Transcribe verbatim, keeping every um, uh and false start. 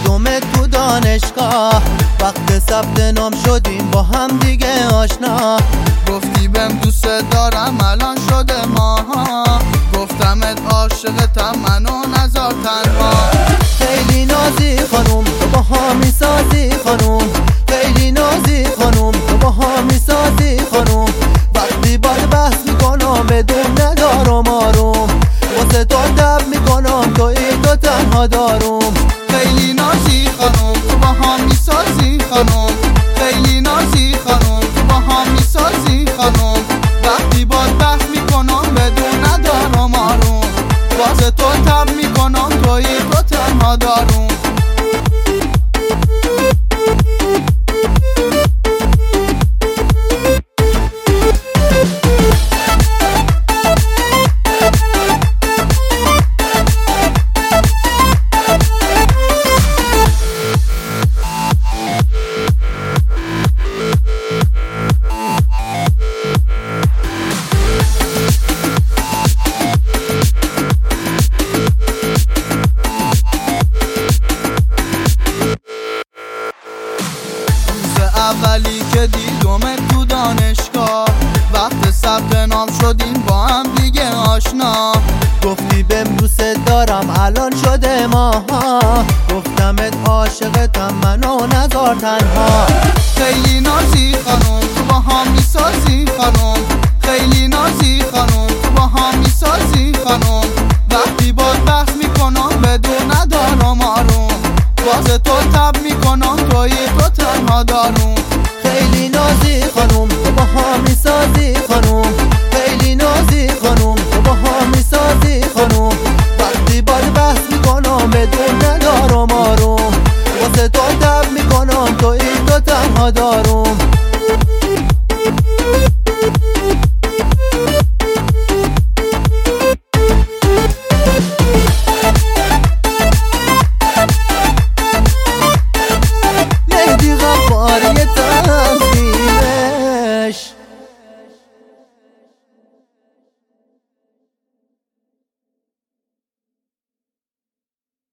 دیدم تو دانشگاه، وقت ثبت نام شدیم با هم دیگه آشنا. گفتی بهم دوست دارم الان شده ماها، گفتمت عاشقتم منو نذار تنها. خیلی نازی خانوم تو با ها میسازی خانوم، خیلی نازی خانوم تو با ها میسازی خانوم. وقتی باید بحث میکنم بدون ندارم آروم، واسه تو دب میکنم تو ای تو تنها داروم. خیلی نازی خانوم تو با ها میسازی خانوم، خیلی نازی خانوم تو با ها میسازی خانوم. وقتی باید بحث میکنم بدون ندارم آروم، واسه تو تب میکنم تو ای تو تنها داروم. اولی که دیدم تو دانشگاه، وقت ثبت نام شدیم با هم دیگه آشنا. گفتی بهم دوست دارم الان شده ماها، گفتمت عاشقتم منو نذار تنها. خیلی نازی خانوم تو با هم میسازی خانوم، خیلی نازی خانوم تو با هم میسازی خانوم. وقتی باید بحث میکنم بدون ندارم آروم، واسه تو تب میکنم توی تو تنها داروم. خیلی نازی خانوم تو با ها میسازی خانوم،